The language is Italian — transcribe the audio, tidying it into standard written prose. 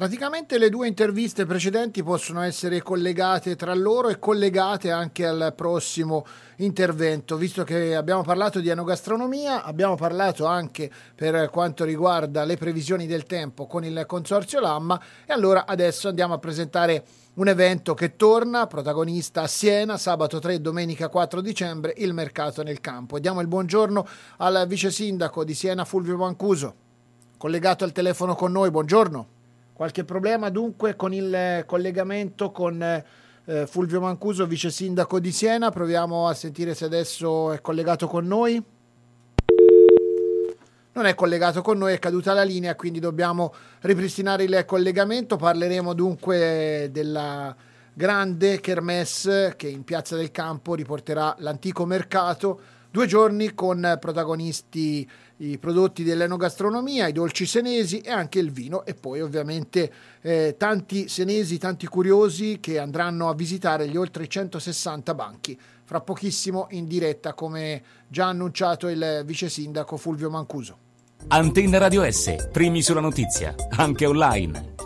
Praticamente le due interviste precedenti possono essere collegate tra loro e collegate anche al prossimo intervento, visto che abbiamo parlato di enogastronomia, abbiamo parlato anche per quanto riguarda le previsioni del tempo con il Consorzio Lamma e allora adesso andiamo a presentare un evento che torna, protagonista a Siena, sabato 3 e domenica 4 dicembre, il mercato nel campo. Diamo il buongiorno al vice sindaco di Siena Fulvio Mancuso, collegato al telefono con noi, buongiorno. Qualche problema dunque con il collegamento con Fulvio Mancuso, vice sindaco di Siena. Proviamo a sentire se adesso è collegato con noi. Non è collegato con noi, è caduta la linea, quindi dobbiamo ripristinare il collegamento. Parleremo dunque della grande kermesse che in Piazza del Campo riporterà l'antico mercato. 2 giorni con protagonisti i prodotti dell'enogastronomia, i dolci senesi e anche il vino e poi ovviamente tanti senesi, tanti curiosi che andranno a visitare gli oltre 160 banchi. Fra pochissimo in diretta, come già annunciato il vice sindaco Fulvio Mancuso. Antenna Radio S, primi sulla notizia, anche online.